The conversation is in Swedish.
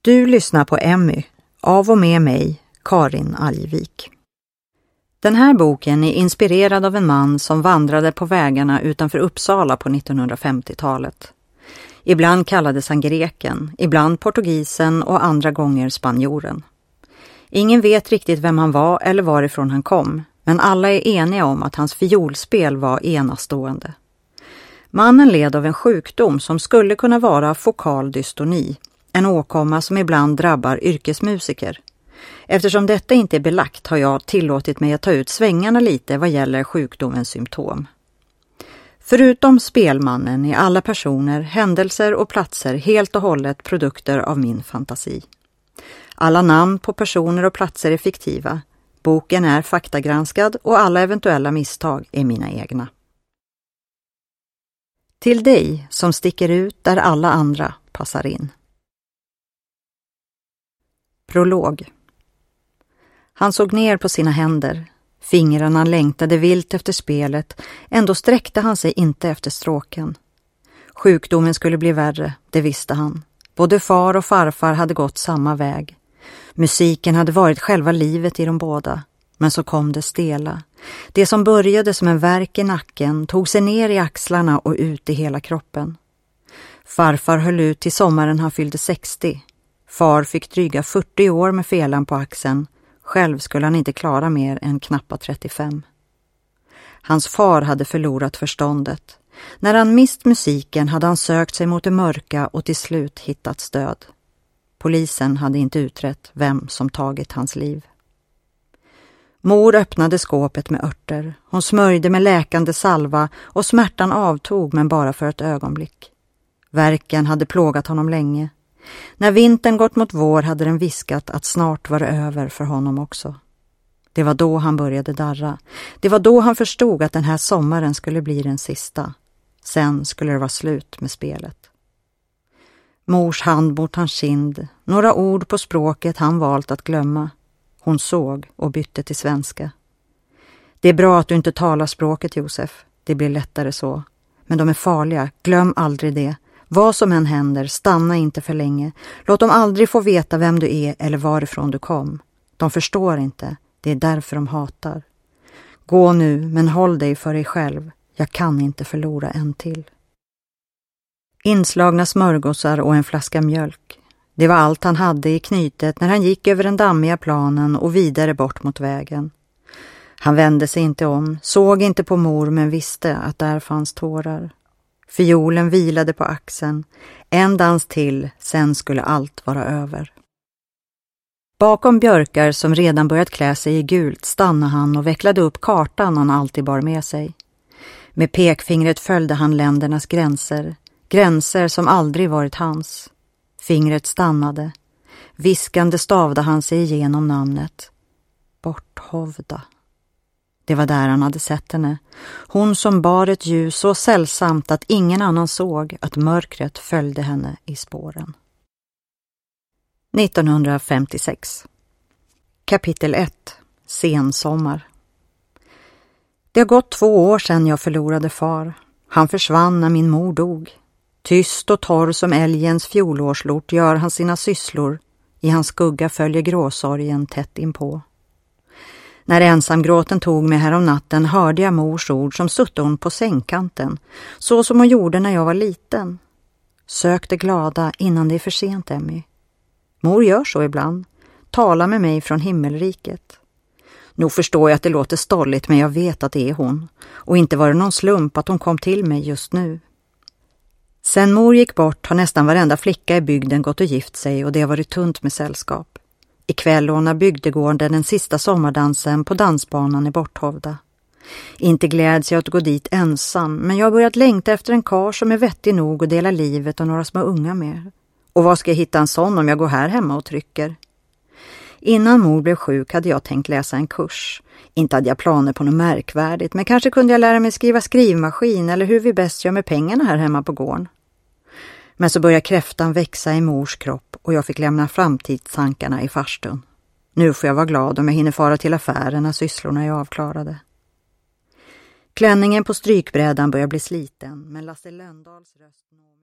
Du lyssnar på Emmy, av och med mig, Karin Algevik. Den här boken är inspirerad av en man som vandrade på vägarna utanför Uppsala på 1950-talet. Ibland kallades han greken, ibland portugisen och andra gånger spanjoren. Ingen vet riktigt vem han var eller varifrån han kom, men alla är eniga om att hans fiolspel var enastående. Mannen led av en sjukdom som skulle kunna vara fokal dystoni, en åkomma som ibland drabbar yrkesmusiker. Eftersom detta inte är belagt har jag tillåtit mig att ta ut svängarna lite vad gäller sjukdomens symptom. Förutom spelmannen är alla personer, händelser och platser helt och hållet produkter av min fantasi. Alla namn på personer och platser är fiktiva. Boken är faktagranskad och alla eventuella misstag är mina egna. Till dig som sticker ut där alla andra passar in. Prolog. Han såg ner på sina händer. Fingrarna längtade vilt efter spelet, ändå sträckte han sig inte efter stråken. Sjukdomen skulle bli värre, det visste han. Både far och farfar hade gått samma väg. Musiken hade varit själva livet i de båda, men så kom det stela. Det som började som en värk i nacken tog sig ner i axlarna och ut i hela kroppen. Farfar höll ut till sommaren han fyllde 60. Far fick dryga 40 år med felan på axeln. Själv skulle han inte klara mer än knappa 35. Hans far hade förlorat förståndet. När han mist musiken hade han sökt sig mot det mörka och till slut hittat stöd. Polisen hade inte utrett vem som tagit hans liv. Mor öppnade skåpet med örter. Hon smörjde med läkande salva och smärtan avtog men bara för ett ögonblick. Värken hade plågat honom länge. När vintern gått mot vår hade den viskat att snart var det över för honom också. Det var då han började darra. Det var då han förstod att den här sommaren skulle bli den sista. Sen skulle det vara slut med spelet. Mors hand mot hans kind, några ord på språket han valt att glömma. Hon såg och bytte till svenska. Det är bra att du inte talar språket, Josef. Det blir lättare så. Men de är farliga, glöm aldrig det. Vad som än händer, stanna inte för länge. Låt dem aldrig få veta vem du är eller varifrån du kom. De förstår inte, det är därför de hatar. Gå nu, men håll dig för dig själv. Jag kan inte förlora en till. Inslagna smörgåsar och en flaska mjölk. Det var allt han hade i knytet när han gick över den dammiga planen och vidare bort mot vägen. Han vände sig inte om, såg inte på mor men visste att där fanns tårar. Fiolen vilade på axeln. En dans till, sen skulle allt vara över. Bakom björkar som redan börjat klä sig i gult stannade han och vecklade upp kartan han alltid bar med sig. Med pekfingret följde han ländernas gränser. Gränser som aldrig varit hans. Fingret stannade. Viskande stavde han sig igenom namnet. Borthovda. Det var där han hade sett henne. Hon som bar ett ljus så sällsamt att ingen annan såg att mörkret följde henne i spåren. 1956. Kapitel 1. Sensommar. Det har gått 2 år sedan jag förlorade far. Han försvann när min mor dog. Tyst och torr som älgens fjolårslort gör han sina sysslor. I hans skugga följer gråsorgen tätt inpå. När ensamgråten tog mig här om natten hörde jag mors ord som sutte hon på sängkanten, så som hon gjorde när jag var liten. Sök det glada innan det är för sent, Emmy. Mor gör så ibland, talar med mig från himmelriket. Nog förstår jag att det låter stolligt, men jag vet att det är hon, och inte var det någon slump att hon kom till mig just nu. Sen mor gick bort har nästan varenda flicka i bygden gått och gift sig och det har varit tunt med sällskap. Ikväll lånar bygdegården den sista sommardansen på dansbanan i Borthovda. Inte gläds jag att gå dit ensam, men jag har börjat längta efter en karl som är vettig nog att dela livet och några små unga med. Och vad ska jag hitta en sån om jag går här hemma och trycker? Innan mor blev sjuk hade jag tänkt läsa en kurs. Inte hade jag planer på något märkvärdigt, men kanske kunde jag lära mig skriva skrivmaskin eller hur vi bäst gör med pengarna här hemma på gården. Men så började kräftan växa i mors kropp och jag fick lämna framtidstankarna i farstun. Nu får jag vara glad om jag hinner fara till affären när sysslorna är avklarade. Klänningen på strykbrädan börjar bli sliten, men Lasse Lönndals röst når